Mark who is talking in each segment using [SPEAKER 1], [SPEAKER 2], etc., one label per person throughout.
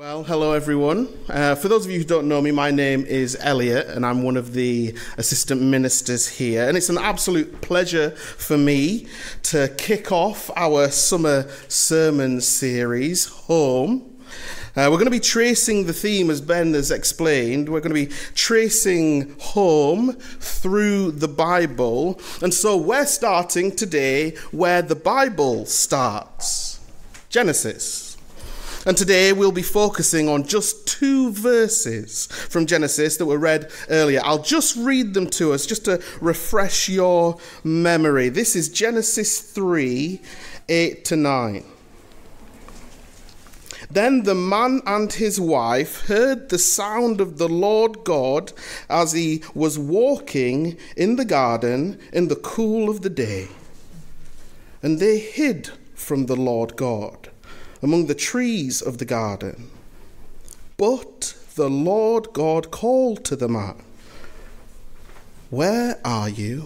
[SPEAKER 1] Well, hello everyone. For those of you who don't know me, my name is Elliot and I'm one of the assistant ministers here. And it's an absolute pleasure for me to kick off our summer sermon series, Home. We're going to be tracing the theme, as Ben has explained. We're going to be tracing home through the Bible. And so we're starting today where the Bible starts, Genesis. And today we'll be focusing on just 2 verses from Genesis that were read earlier. I'll just read them to us just to refresh your memory. This is Genesis 3, 8-9. Then the man and his wife heard the sound of the Lord God as he was walking in the garden in the cool of the day. And they hid from the Lord God among the trees of the garden. But the Lord God called to the man, "Where are you?"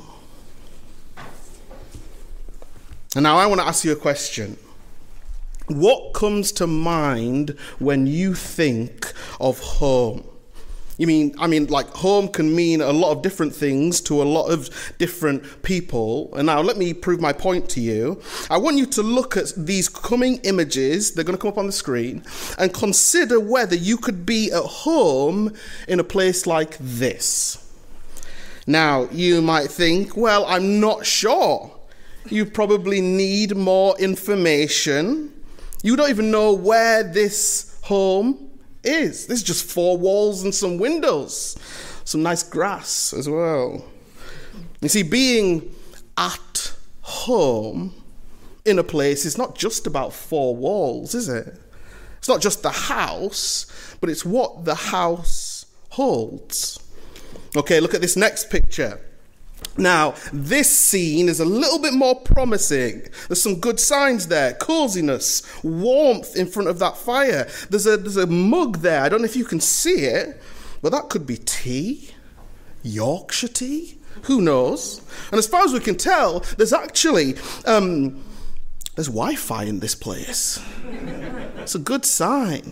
[SPEAKER 1] And now I want to ask you a question. What comes to mind when you think of home? I mean, like home can mean a lot of different things to a lot of different people. And now let me prove my point to you. I want you to look at these coming images. They're going to come up on the screen and consider whether you could be at home in a place like this. Now, you might think, well, I'm not sure. You probably need more information. You don't even know where this home is. This is just 4 walls and some windows. Some nice grass as well. You see, being at home in a place is not just about 4 walls, is it? It's not just the house, but it's what the house holds. Okay, look at this next picture. Now, this scene is a little bit more promising. There's some good signs there. Coziness, warmth in front of that fire. There's a mug there. I don't know if you can see it, but that could be tea, Yorkshire tea. Who knows? And as far as we can tell, there's actually there's Wi-Fi in this place. It's a good sign.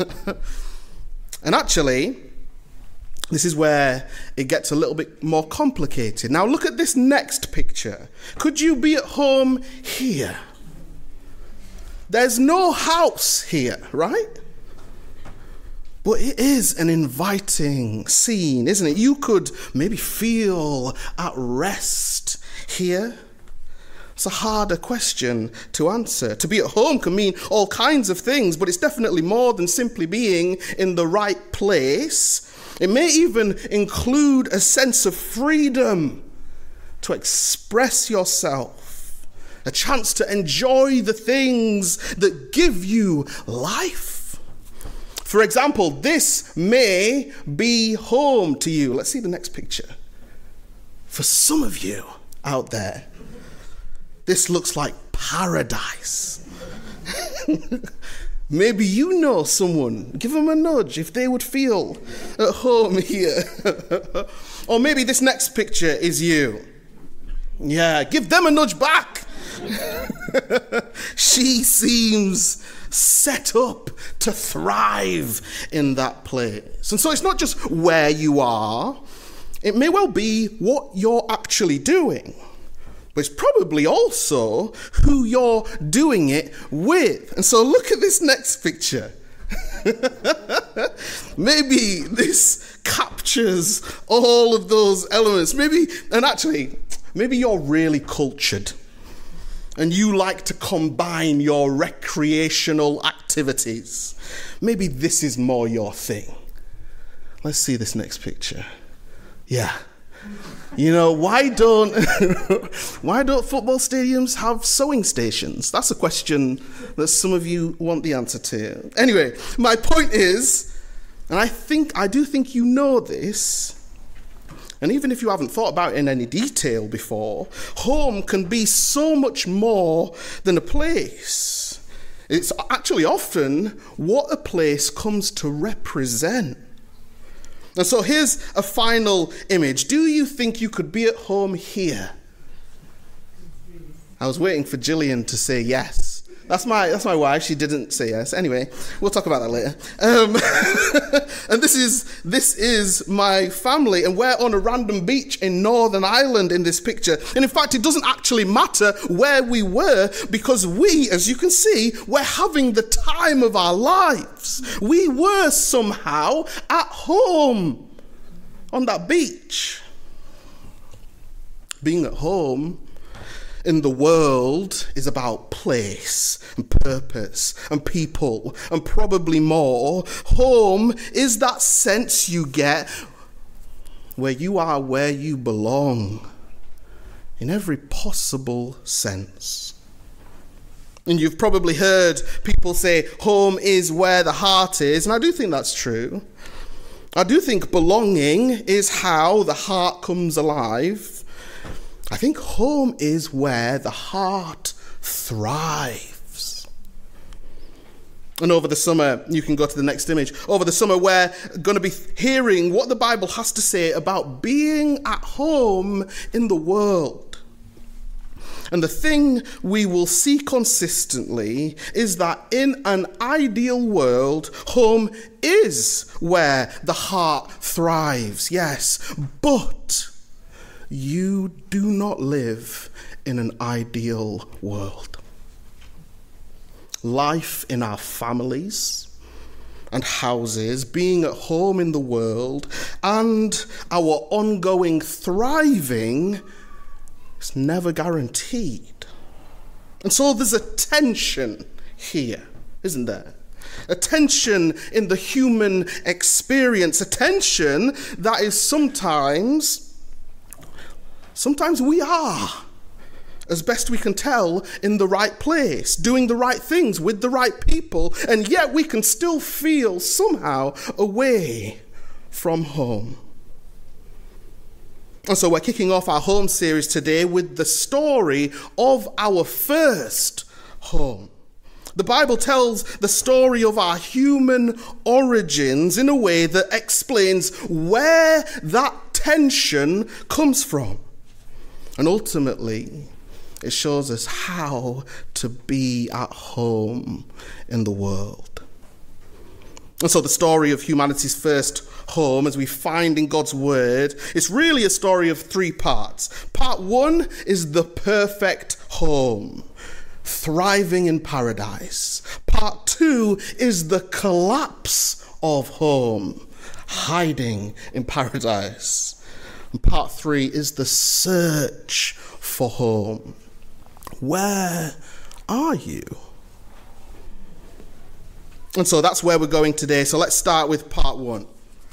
[SPEAKER 1] And actually, this is where it gets a little bit more complicated. Now look at this next picture. Could you be at home here? There's no house here, right? But it is an inviting scene, isn't it? You could maybe feel at rest here. It's a harder question to answer. To be at home can mean all kinds of things, but it's definitely more than simply being in the right place. It may even include a sense of freedom to express yourself, a chance to enjoy the things that give you life. For example, this may be home to you. Let's see the next picture. For some of you out there, this looks like paradise. Maybe you know someone. Give them a nudge if they would feel at home here. Or maybe this next picture is you. Yeah, give them a nudge back. She seems set up to thrive in that place. And so it's not just where you are. It may well be what you're actually doing. But it's probably also who you're doing it with. And so look at this next picture. Maybe this captures all of those elements. Maybe you're really cultured and you like to combine your recreational activities. Maybe this is more your thing. Let's see this next picture. Yeah. You know, why don't football stadiums have sewing stations? That's a question that some of you want the answer to. Anyway, my point is, and I do think you know this, and even if you haven't thought about it in any detail before, home can be so much more than a place. It's actually often what a place comes to represent. And so here's a final image. Do you think you could be at home here? I was waiting for Gillian to say yes. That's my wife. She didn't say yes. Anyway, we'll talk about that later. And this is my family, and we're on a random beach in Northern Ireland in this picture. And in fact, it doesn't actually matter where we were, because we, as you can see, we're having the time of our lives. We were somehow at home on that beach. Being at home in the world is about place and purpose and people and probably more. Home is that sense you get where you are where you belong in every possible sense. And you've probably heard people say home is where the heart is, and I do think that's true. I do think belonging is how the heart comes alive. I think home is where the heart thrives. And over the summer, you can go to the next image. Over the summer, we're going to be hearing what the Bible has to say about being at home in the world. And the thing we will see consistently is that in an ideal world, home is where the heart thrives, yes, but you do not live in an ideal world. Life in our families and houses, being at home in the world, and our ongoing thriving is never guaranteed. And so there's a tension here, isn't there? A tension in the human experience, a tension that is sometimes we are, as best we can tell, in the right place, doing the right things with the right people, and yet we can still feel somehow away from home. And so we're kicking off our home series today with the story of our first home. The Bible tells the story of our human origins in a way that explains where that tension comes from. And ultimately, it shows us how to be at home in the world. And so the story of humanity's first home, as we find in God's word, is really a story of three parts. Part one is the perfect home, thriving in paradise. Part two is the collapse of home, hiding in paradise. And part three is the search for home. Where are you? And so that's where we're going today. So let's start with part one.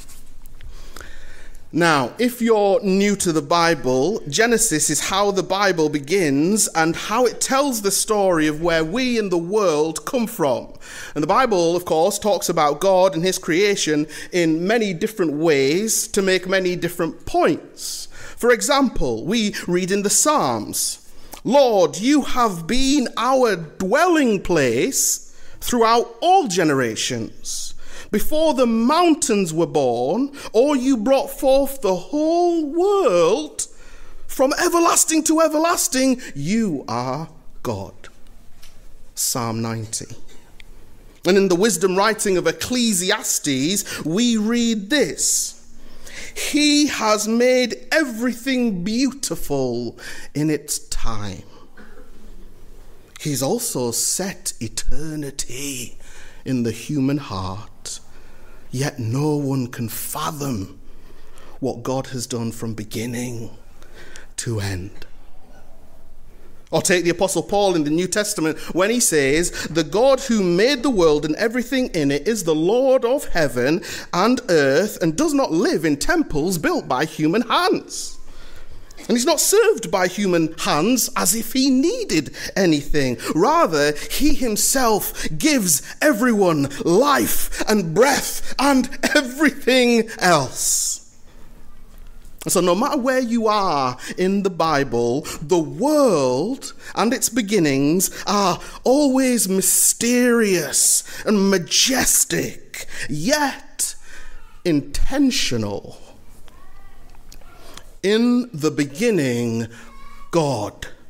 [SPEAKER 1] Now, if you're new to the Bible, Genesis is how the Bible begins and how it tells the story of where we in the world come from. And the Bible, of course, talks about God and his creation in many different ways to make many different points. For example, we read in the Psalms, "Lord, you have been our dwelling place throughout all generations. Before the mountains were born, or you brought forth the whole world, from everlasting to everlasting, you are God." Psalm 90. And in the wisdom writing of Ecclesiastes, we read this: "He has made everything beautiful in its time. He's also set eternity in the human heart, yet no one can fathom what God has done from beginning to end." Or take the Apostle Paul in the New Testament when he says, "The God who made the world and everything in it is the Lord of heaven and earth and does not live in temples built by human hands. And he's not served by human hands as if he needed anything. Rather, he himself gives everyone life and breath and everything else." So no matter where you are in the Bible, the world and its beginnings are always mysterious and majestic, yet intentional. In the beginning, God.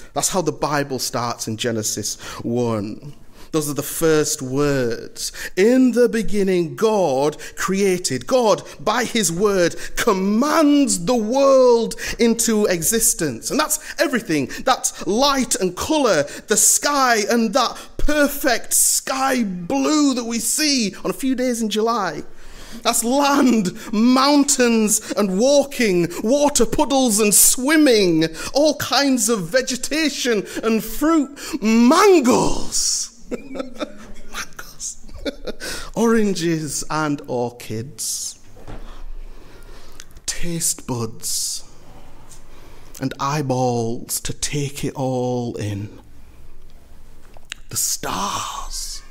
[SPEAKER 1] That's how the Bible starts in Genesis 1. Those are the first words. In the beginning, God created. God, by his word, commands the world into existence. And that's everything. That's light and colour, the sky, and that perfect sky blue that we see on a few days in July. That's land, mountains and walking, water puddles and swimming, all kinds of vegetation and fruit, mangoes. Mangoes. Oranges and orchids, taste buds and eyeballs to take it all in. The stars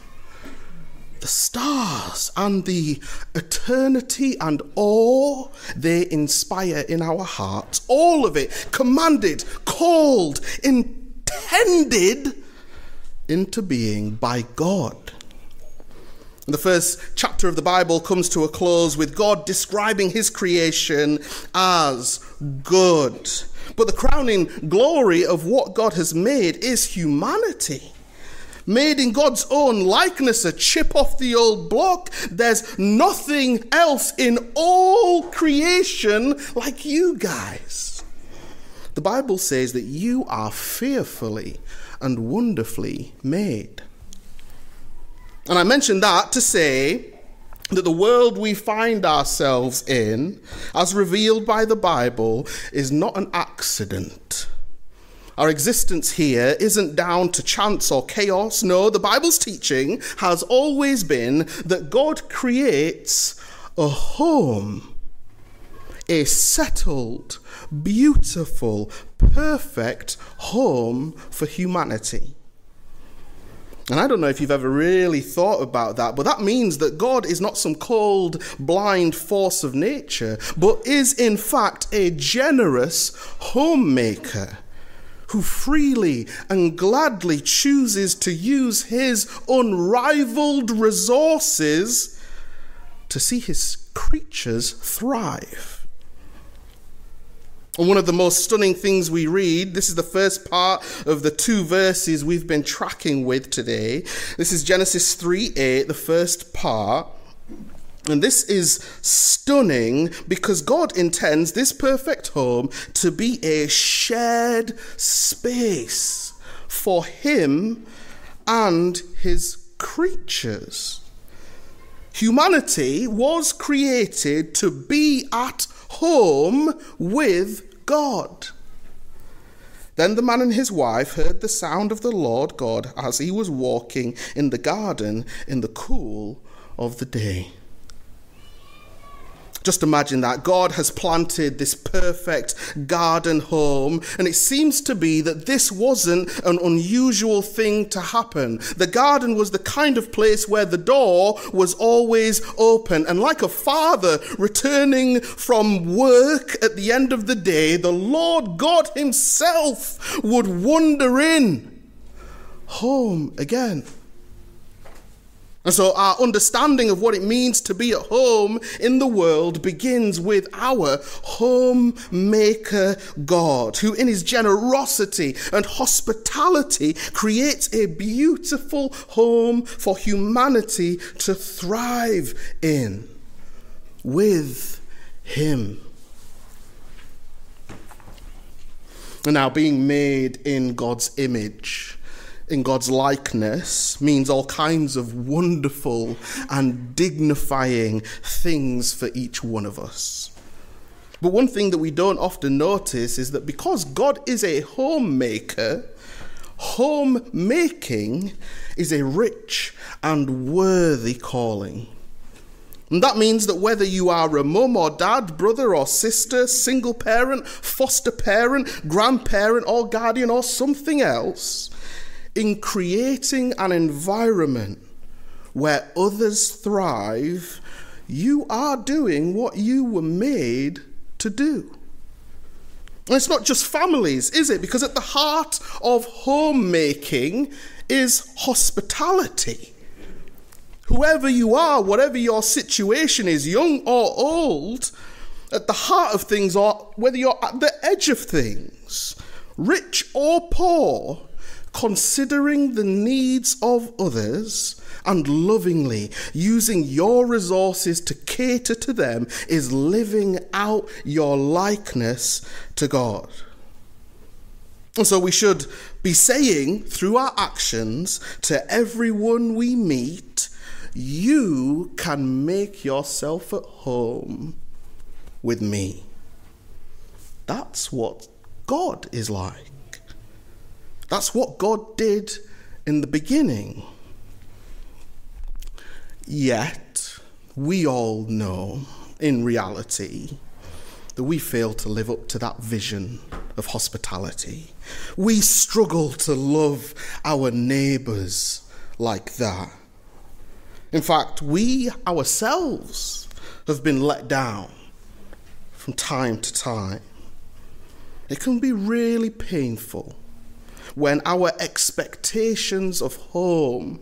[SPEAKER 1] and the eternity and awe they inspire in our hearts, all of it commanded, called, intended into being by God. And the first chapter of the Bible comes to a close with God describing his creation as good. But the crowning glory of what God has made is humanity. Made in God's own likeness, a chip off the old block. There's nothing else in all creation like you guys. The Bible says that you are fearfully and wonderfully made. And I mention that to say that the world we find ourselves in, as revealed by the Bible, is not an accident. Our existence here isn't down to chance or chaos. No, the Bible's teaching has always been that God creates a home, a settled, beautiful, perfect home for humanity. And I don't know if you've ever really thought about that, but that means that God is not some cold, blind force of nature, but is in fact a generous homemaker who freely and gladly chooses to use his unrivaled resources to see his creatures thrive. And one of the most stunning things we read, this is the first part of the 2 verses we've been tracking with today. This is Genesis 3:8, the first part. And this is stunning because God intends this perfect home to be a shared space for him and his creatures. Humanity was created to be at home with God. Then the man and his wife heard the sound of the Lord God as he was walking in the garden in the cool of the day. Just imagine that. God has planted this perfect garden home, and it seems to be that this wasn't an unusual thing to happen. The garden was the kind of place where the door was always open, and like a father returning from work at the end of the day, the Lord God himself would wander in, home again. And so our understanding of what it means to be at home in the world begins with our homemaker God, who in his generosity and hospitality creates a beautiful home for humanity to thrive in with him. And now, being made in God's image, in God's likeness, means all kinds of wonderful and dignifying things for each one of us. But one thing that we don't often notice is that because God is a homemaker, homemaking is a rich and worthy calling. And that means that whether you are a mum or dad, brother or sister, single parent, foster parent, grandparent or guardian or something else, in creating an environment where others thrive, you are doing what you were made to do. And it's not just families, is it? Because at the heart of homemaking is hospitality. Whoever you are, whatever your situation is, young or old, at the heart of things, or whether you're at the edge of things, rich or poor, considering the needs of others and lovingly using your resources to cater to them is living out your likeness to God. And so we should be saying through our actions to everyone we meet, you can make yourself at home with me. That's what God is like. That's what God did in the beginning. Yet, we all know, in reality, that we fail to live up to that vision of hospitality. We struggle to love our neighbours like that. In fact, we ourselves have been let down from time to time. It can be really painful when our expectations of home,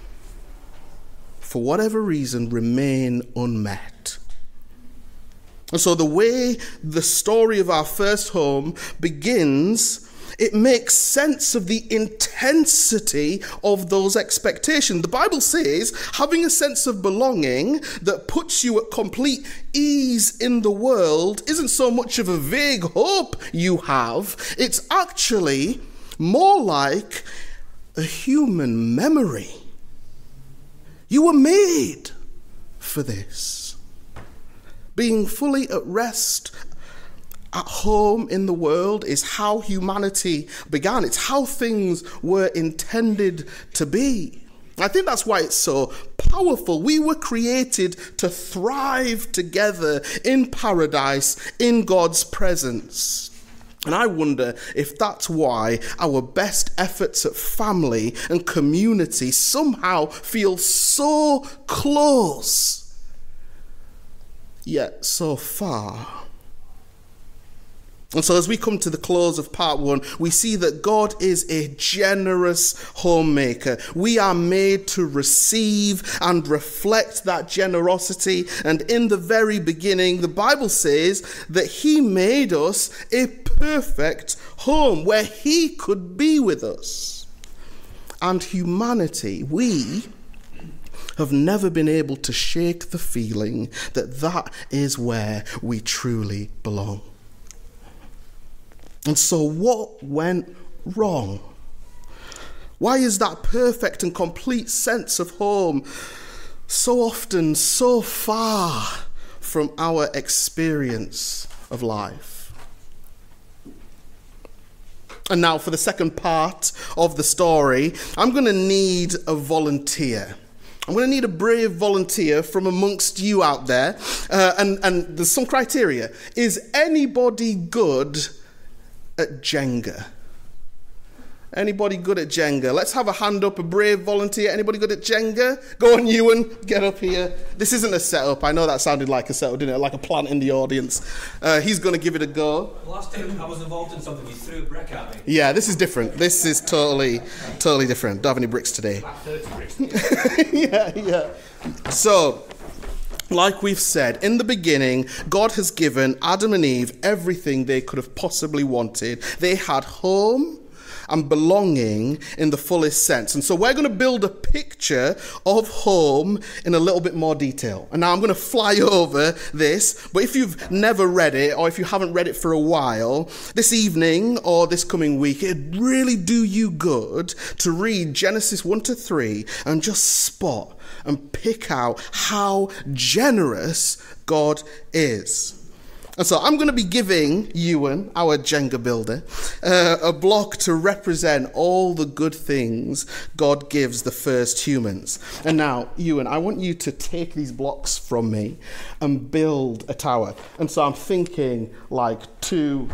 [SPEAKER 1] for whatever reason, remain unmet. And so the way the story of our first home begins, it makes sense of the intensity of those expectations. The Bible says having a sense of belonging that puts you at complete ease in the world isn't so much of a vague hope you have. It's actually more like a human memory. You were made for this. Being fully at rest at home in the world is how humanity began. It's how things were intended to be. I think that's why it's so powerful. We were created to thrive together in paradise, in God's presence. And I wonder if that's why our best efforts at family and community somehow feel so close, yet so far. And so as we come to the close of part 1, we see that God is a generous homemaker. We are made to receive and reflect that generosity. And in the very beginning, the Bible says that he made us a perfect home where he could be with us. And humanity, we have never been able to shake the feeling that that is where we truly belong. And so what went wrong? Why is that perfect and complete sense of home so often so far from our experience of life? And now for the second part of the story, I'm going to need a volunteer. I'm going to need a brave volunteer from amongst you out there. And there's some criteria. Is anybody good at Jenga? Anybody good at Jenga? Let's have a hand up, a brave volunteer. Anybody good at Jenga? Go on, Ewan, get up here. This isn't a setup. I know that sounded like a setup, didn't it? Like a plant in the audience. He's going to give it a go.
[SPEAKER 2] Last time I was involved in something, you threw a brick at me.
[SPEAKER 1] Yeah, this is different. This is totally different. Don't have any bricks today.
[SPEAKER 2] About 30 bricks today.
[SPEAKER 1] Yeah. So, like we've said, in the beginning, God has given Adam and Eve everything they could have possibly wanted. They had home and belonging in the fullest sense. And so we're going to build a picture of home in a little bit more detail. And now I'm going to fly over this, but if you've never read it, or if you haven't read it for a while, this evening or this coming week, it'd really do you good to read Genesis 1-3 and just spot and pick out how generous God is. And so I'm going to be giving Ewan, our Jenga builder, a block to represent all the good things God gives the first humans. And now, Ewan, I want you to take these blocks from me and build a tower. And so I'm thinking like 2,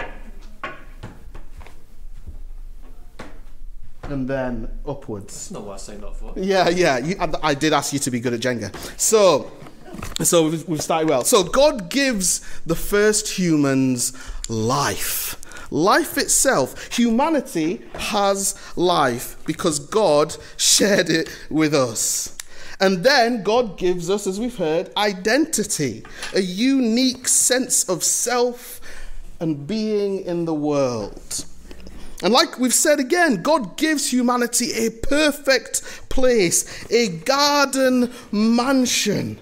[SPEAKER 1] and then upwards.
[SPEAKER 2] That's not what I signed up for.
[SPEAKER 1] Yeah. I did ask you to be good at Jenga. So we've started well. So God gives the first humans life. Life itself. Humanity has life because God shared it with us. And then God gives us, as we've heard, identity. A unique sense of self and being in the world. And like we've said again, God gives humanity a perfect place, a garden mansion.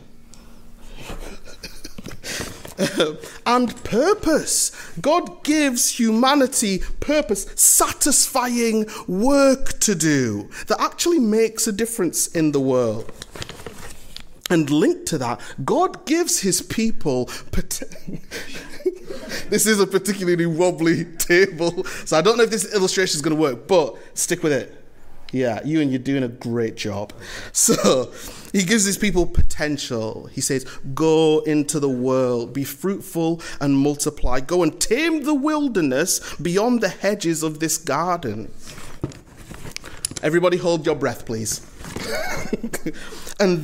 [SPEAKER 1] And purpose. God gives humanity purpose, satisfying work to do that actually makes a difference in the world. And linked to that, God gives his people this is a particularly wobbly table, so I don't know if this illustration is going to work, but stick with it. Yeah, you're doing a great job. So he gives his people potential. He says, go into the world, be fruitful and multiply. Go and tame the wilderness beyond the hedges of this garden. Everybody hold your breath, please. And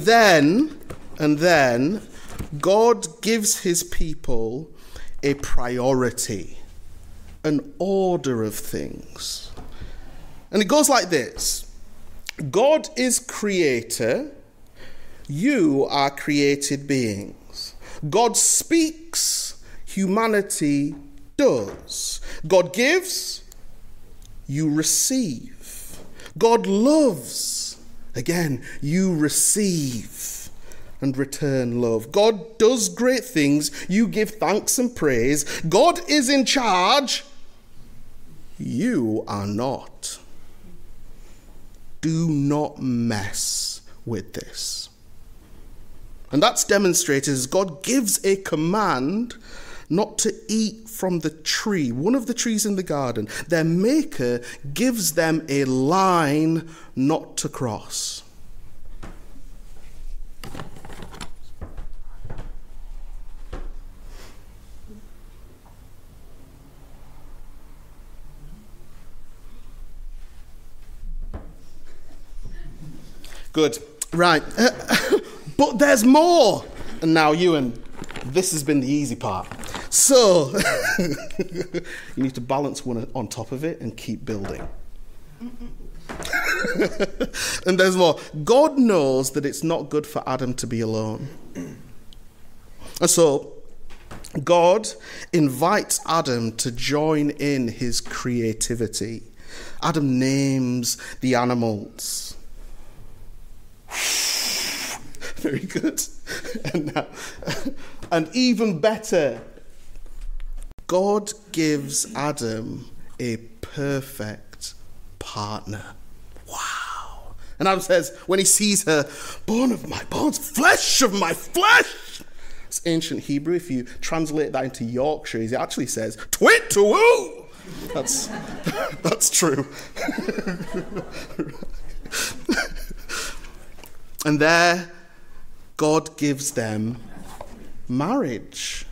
[SPEAKER 1] then God gives his people a priority, an order of things. And it goes like this. God is creator. You are created beings. God speaks. Humanity does. God gives. You receive. God loves. Again, you receive and return love. God does great things. You give thanks and praise. God is in charge. You are not. Do not mess with this. And that's demonstrated as God gives a command not to eat from the tree, one of the trees in the garden. Their maker gives them a line not to cross. Good. Right. But there's more. And now, Ewan, this has been the easy part. So, you need to balance one on top of it and keep building. And there's more. God knows that it's not good for Adam to be alone. And so, God invites Adam to join in his creativity. Adam names the animals. Very good. And even better, God gives Adam a perfect partner. Wow. And Adam says, when he sees her, bone of my bones, flesh of my flesh. It's ancient Hebrew. If you translate that into Yorkshire, it actually says, twit to woo. That's true. And there, God gives them marriage.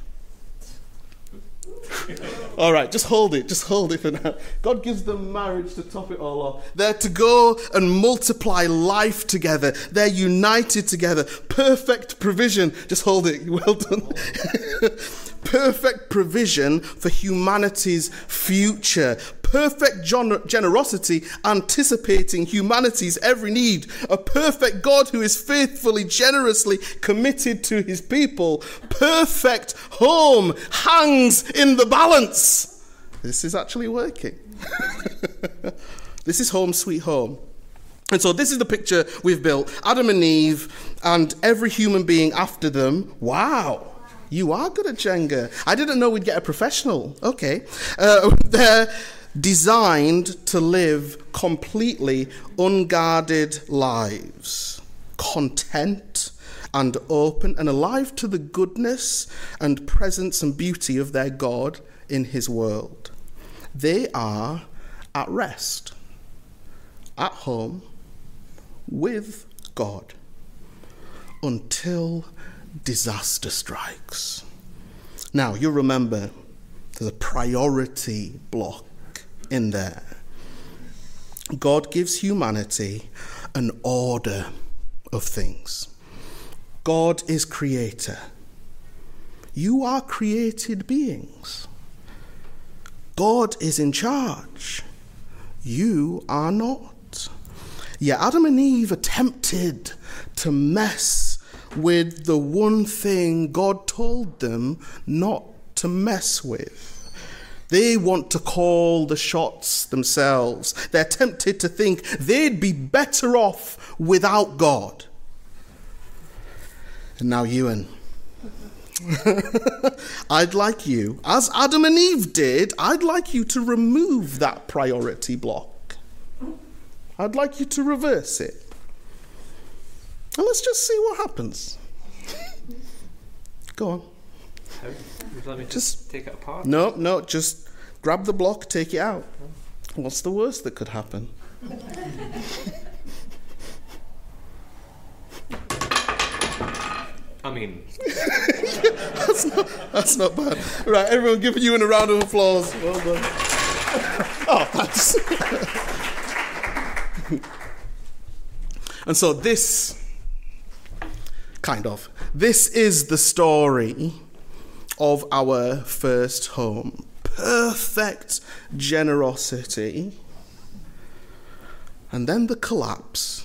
[SPEAKER 1] All right, just hold it for now. God gives them marriage to top it all off. They're to go and multiply life together. They're united together. Perfect provision. Just hold it. Well done. Perfect provision for humanity's future. Perfect generosity, anticipating humanity's every need. A perfect God who is faithfully, generously committed to his people. Perfect home hangs in the balance. This is actually working. This is home sweet home. And so this is the picture we've built. Adam and Eve and every human being after them. Wow. You are good at Jenga. I didn't know we'd get a professional. Okay. They're designed to live completely unguarded lives, content and open and alive to the goodness and presence and beauty of their God in his world. They are at rest, at home, with God, until disaster strikes. Now, you'll remember there's a priority block in there. God gives humanity an order of things. God is creator. You are created beings. God is in charge. You are not. Yet Adam and Eve attempted to mess with the one thing God told them not to mess with. They want to call the shots themselves. They're tempted to think they'd be better off without God. And now, Ewan, I'd like you, as Adam and Eve did, I'd like you to remove that priority block. I'd like you to reverse it. And let's just see what happens. Go on.
[SPEAKER 3] Would you like me to
[SPEAKER 1] Just
[SPEAKER 3] take it apart?
[SPEAKER 1] No, just grab the block, take it out. What's the worst that could happen?
[SPEAKER 3] I mean,
[SPEAKER 1] That's not bad. Right, everyone giving you a round of applause. Well done. Oh, thanks. And so this is the story of our first home. Perfect generosity. And then the collapse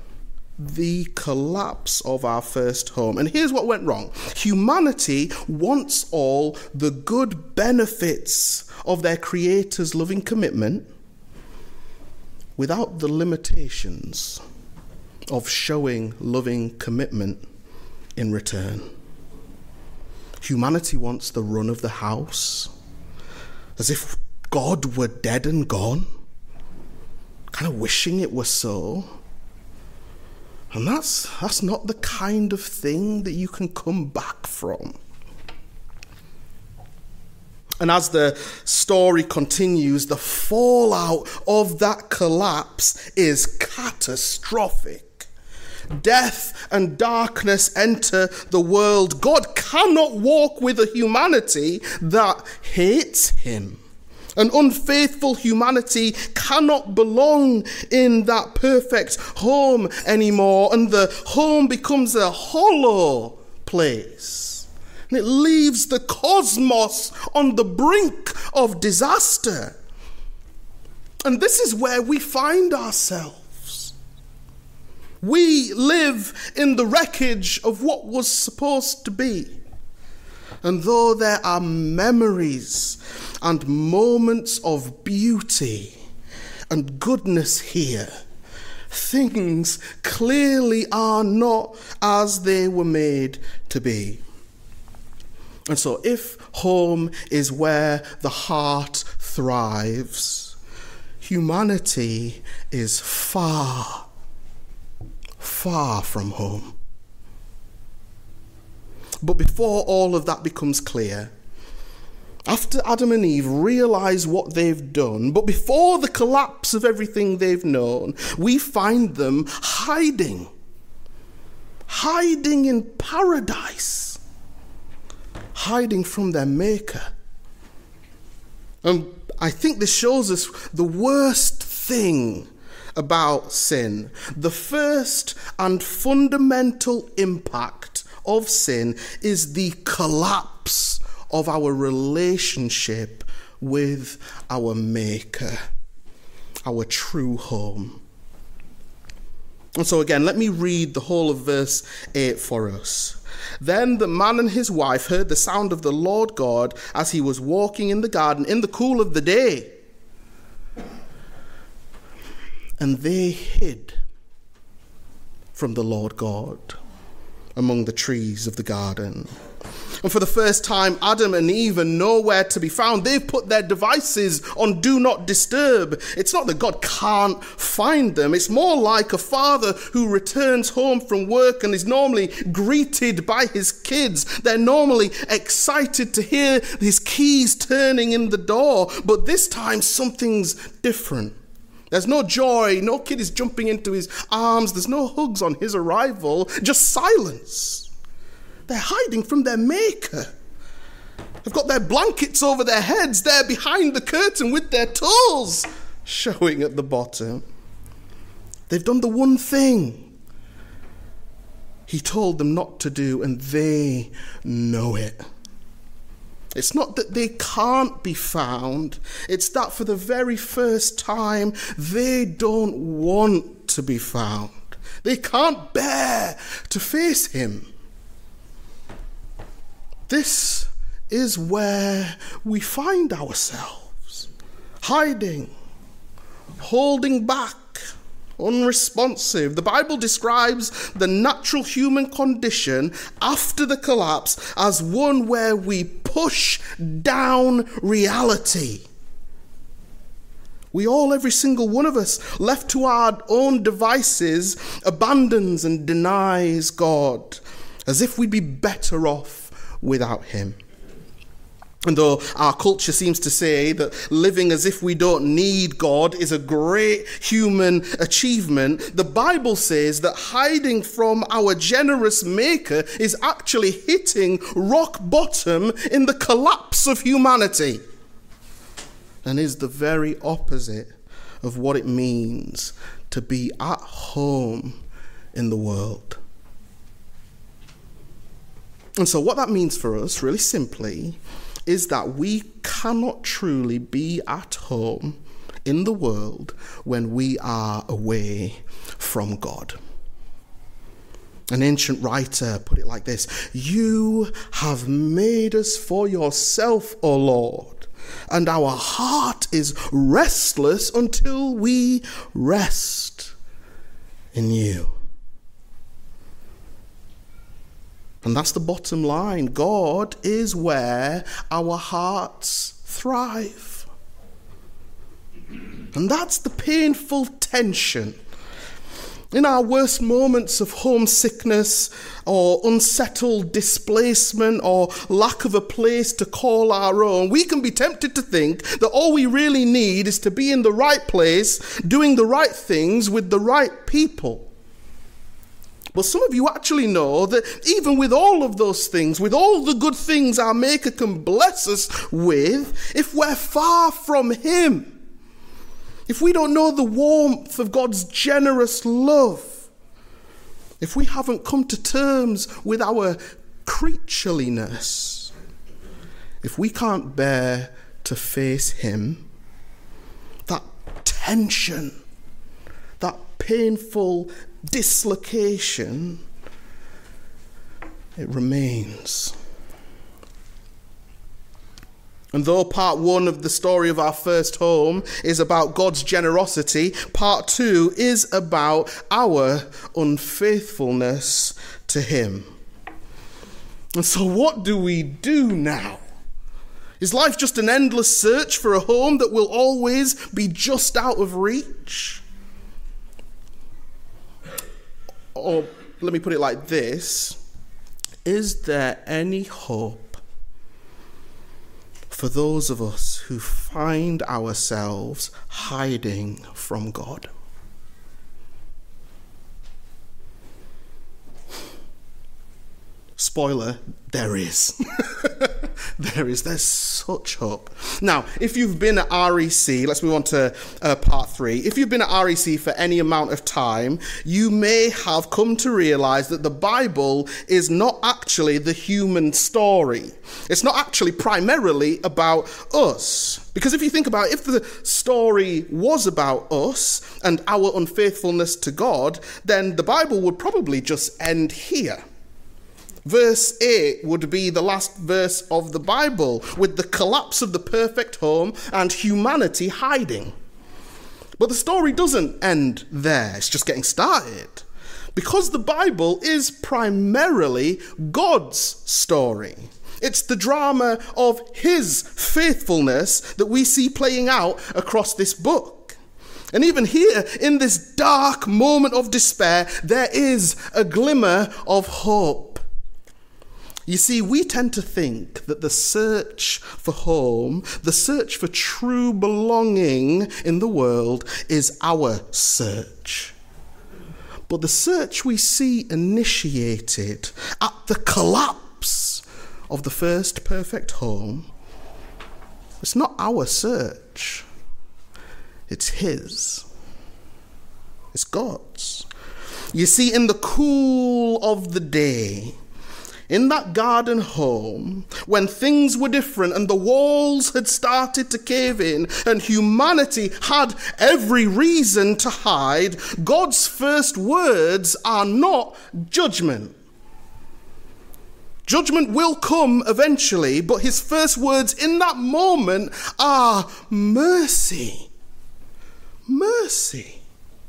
[SPEAKER 1] of our first home. And here's what went wrong. Humanity wants all the good benefits of their Creator's loving commitment without the limitations of showing loving commitment in return. Humanity wants the run of the house, as if God were dead and gone, kind of wishing it were so. And that's not the kind of thing that you can come back from. And as the story continues, the fallout of that collapse is catastrophic. Death and darkness enter the world. God cannot walk with a humanity that hates him. An unfaithful humanity cannot belong in that perfect home anymore, and the home becomes a hollow place. And it leaves the cosmos on the brink of disaster. And this is where we find ourselves. We live in the wreckage of what was supposed to be. And though there are memories and moments of beauty and goodness here, things clearly are not as they were made to be. And so if home is where the heart thrives, humanity is far, far from home. But before all of that becomes clear, after Adam and Eve realize what they've done, but before the collapse of everything they've known, we find them hiding in paradise, hiding from their Maker. And I think this shows us the worst thing about sin. The first and fundamental impact of sin is the collapse of our relationship with our Maker, our true home. And so again, let me read the whole of verse 8 for us. Then the man and his wife heard the sound of the Lord God as he was walking in the garden in the cool of the day. And they hid from the Lord God among the trees of the garden. And for the first time, Adam and Eve are nowhere to be found. They've put their devices on do not disturb. It's not that God can't find them. It's more like a father who returns home from work and is normally greeted by his kids. They're normally excited to hear his keys turning in the door. But this time, something's different. There's no joy. No kid is jumping into his arms. There's no hugs on his arrival. Just silence. They're hiding from their Maker. They've got their blankets over their heads. They're behind the curtain with their toes showing at the bottom. They've done the one thing he told them not to do, and they know it. It's not that they can't be found. It's that for the very first time, they don't want to be found. They can't bear to face him. This is where we find ourselves, hiding, holding back, unresponsive. The Bible describes the natural human condition after the collapse as one where we push down reality. We all, every single one of us, left to our own devices, abandons and denies God, as if we'd be better off without him. And though our culture seems to say that living as if we don't need God is a great human achievement, the Bible says that hiding from our generous Maker is actually hitting rock bottom in the collapse of humanity, and is the very opposite of what it means to be at home in the world. And so what that means for us, really simply, is that we cannot truly be at home in the world when we are away from God. An ancient writer put it like this: "You have made us for yourself, O Lord, and our heart is restless until we rest in you." And that's the bottom line. God is where our hearts thrive. And that's the painful tension. In our worst moments of homesickness or unsettled displacement or lack of a place to call our own, we can be tempted to think that all we really need is to be in the right place, doing the right things with the right people. But some of you actually know that even with all of those things, with all the good things our Maker can bless us with, if we're far from him, if we don't know the warmth of God's generous love, if we haven't come to terms with our creatureliness, if we can't bear to face him, that tension, that painful dislocation, it remains. And though part one of the story of our first home is about God's generosity, part two is about our unfaithfulness to him. And so what do we do now? Is life just an endless search for a home that will always be just out of reach? Or let me put it like this: is there any hope for those of us who find ourselves hiding from God? Spoiler, there is. There's such hope. Now, if you've been at REC, let's move on to part 3. If you've been at REC for any amount of time, you may have come to realize that the Bible is not actually the human story. It's not actually primarily about us. Because if you think about it, if the story was about us and our unfaithfulness to God, then the Bible would probably just end here. Verse 8 would be the last verse of the Bible, with the collapse of the perfect home and humanity hiding. But the story doesn't end there. It's just getting started. Because the Bible is primarily God's story. It's the drama of his faithfulness that we see playing out across this book. And even here, in this dark moment of despair, there is a glimmer of hope. You see, we tend to think that the search for home, the search for true belonging in the world, is our search. But the search we see initiated at the collapse of the first perfect home, it's not our search. It's his. It's God's. You see, in the cool of the day, in that garden home, when things were different and the walls had started to cave in and humanity had every reason to hide, God's first words are not judgment. Judgment will come eventually, but his first words in that moment are mercy. Mercy.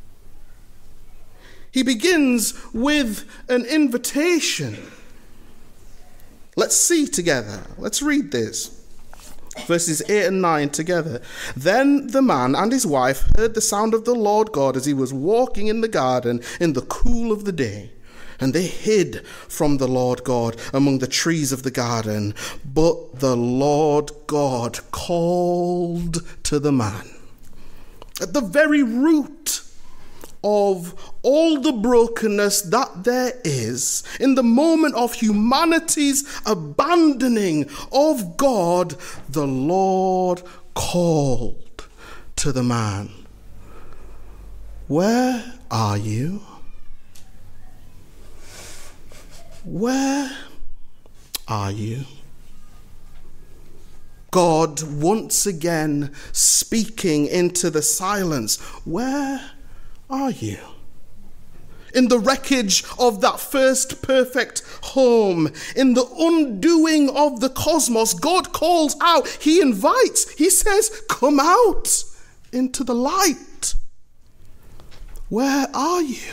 [SPEAKER 1] He begins with an invitation. Let's see together. Let's read this. Verses 8 and 9 together. Then the man and his wife heard the sound of the Lord God as he was walking in the garden in the cool of the day. And they hid from the Lord God among the trees of the garden. But the Lord God called to the man. At the very root of all the brokenness that there is, in the moment of humanity's abandoning of God, the Lord called to the man. Where are you? Where are you? God once again speaking into the silence. Where are you? In the wreckage of that first perfect home, in the undoing of the cosmos, God calls out, he invites, he says, come out into the light. Where are you?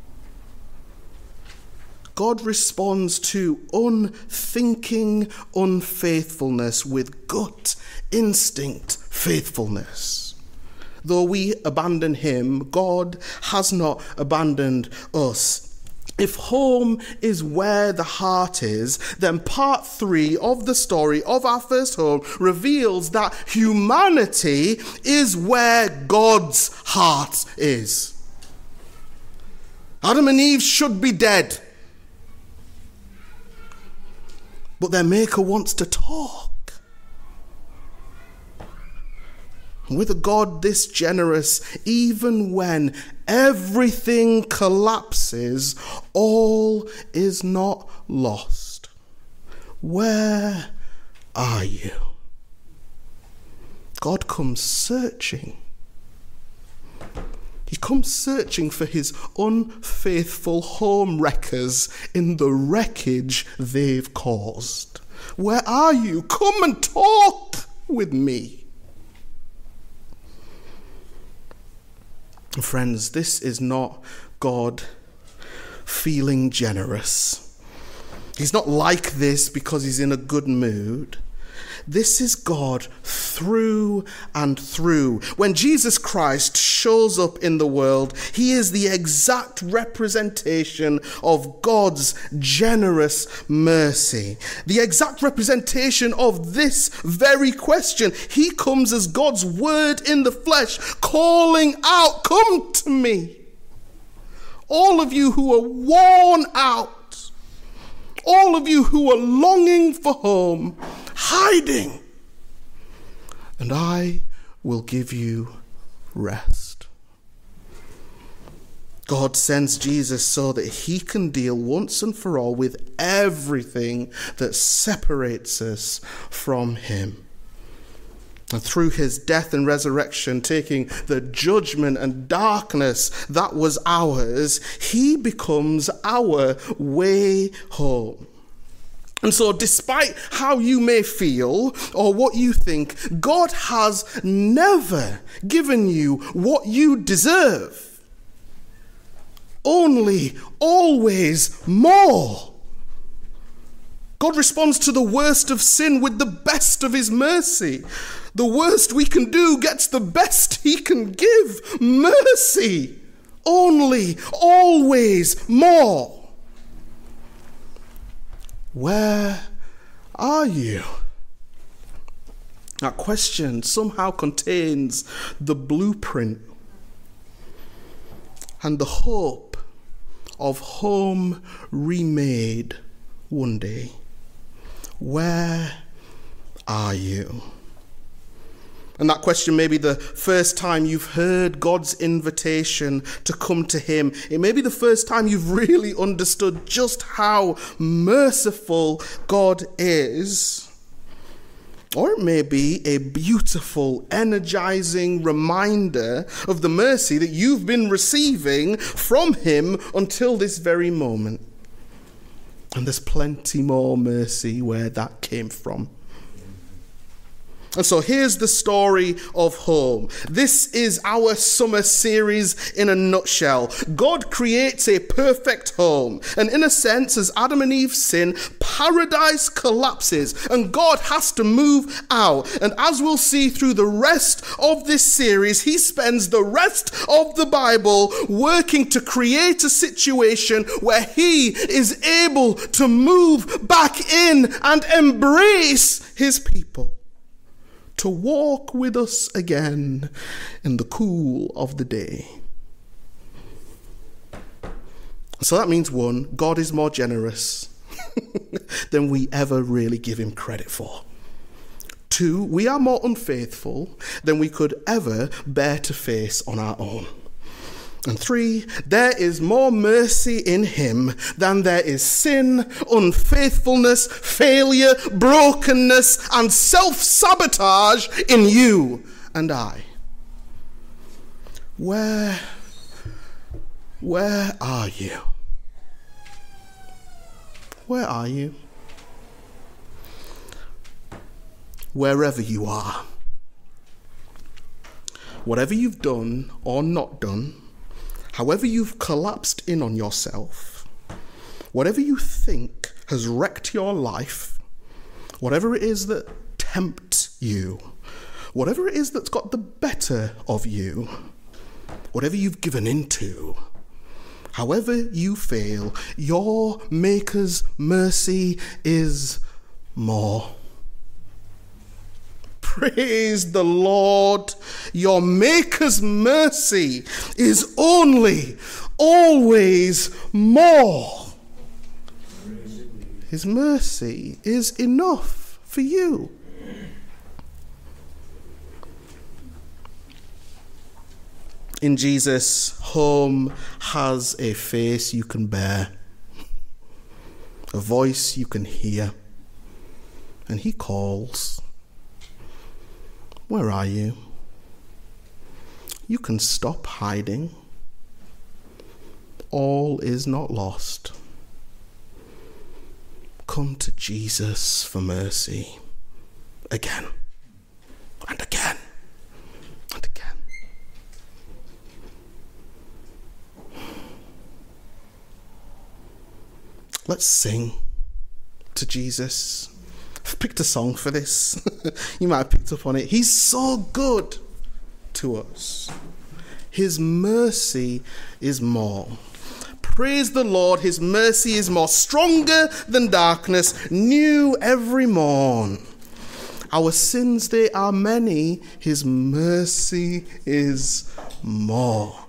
[SPEAKER 1] God responds to unthinking unfaithfulness with gut instinct faithfulness. Though we abandon him, God has not abandoned us. If home is where the heart is, then part 3 of the story of our first home reveals that humanity is where God's heart is. Adam and Eve should be dead. But their maker wants to talk. With a God this generous, even when everything collapses, all is not lost. Where are you? God comes searching. He comes searching for his unfaithful home wreckers in the wreckage they've caused. Where are you? Come and talk with me. Friends, this is not God feeling generous. He's not like this because he's in a good mood. This is God through and through. When Jesus Christ shows up in the world, he is the exact representation of God's generous mercy. The exact representation of this very question. He comes as God's word in the flesh, calling out, come to me. All of you who are worn out, all of you who are longing for home, hiding, and I will give you rest. God sends Jesus so that he can deal once and for all with everything that separates us from him. And through his death and resurrection, taking the judgment and darkness that was ours, he becomes our way home. And so despite how you may feel or what you think, God has never given you what you deserve. Only, always more. God responds to the worst of sin with the best of his mercy. The worst we can do gets the best he can give. Mercy. Only, always more. Where are you? That question somehow contains the blueprint and the hope of home remade one day. Where are you? And that question may be the first time you've heard God's invitation to come to him. It may be the first time you've really understood just how merciful God is. Or it may be a beautiful, energizing reminder of the mercy that you've been receiving from him until this very moment. And there's plenty more mercy where that came from. And so here's the story of home. This is our summer series in a nutshell. God creates a perfect home. And in a sense, as Adam and Eve sin, paradise collapses and God has to move out. And as we'll see through the rest of this series, he spends the rest of the Bible working to create a situation where he is able to move back in and embrace his people, to walk with us again in the cool of the day. So that means, one, God is more generous than we ever really give him credit for. Two, we are more unfaithful than we could ever bear to face on our own. And three, there is more mercy in him than there is sin, unfaithfulness, failure, brokenness, and self-sabotage in you and I. Where are you? Where are you? Wherever you are. Whatever you've done or not done, however you've collapsed in on yourself, whatever you think has wrecked your life, whatever it is that tempts you, whatever it is that's got the better of you, whatever you've given into, however you fail, your Maker's mercy is more. Praise the Lord. Your Maker's mercy is only, always more. His mercy is enough for you. In Jesus, home has a face you can bear, a voice you can hear, and he calls. Where are you? You can stop hiding. All is not lost. Come to Jesus for mercy again and again and again. Let's sing to Jesus. I've picked a song for this. You might have picked up on it. He's so good to us. His mercy is more. Praise the Lord. His mercy is more, stronger than darkness, new every morn. Our sins, they are many. His mercy is more.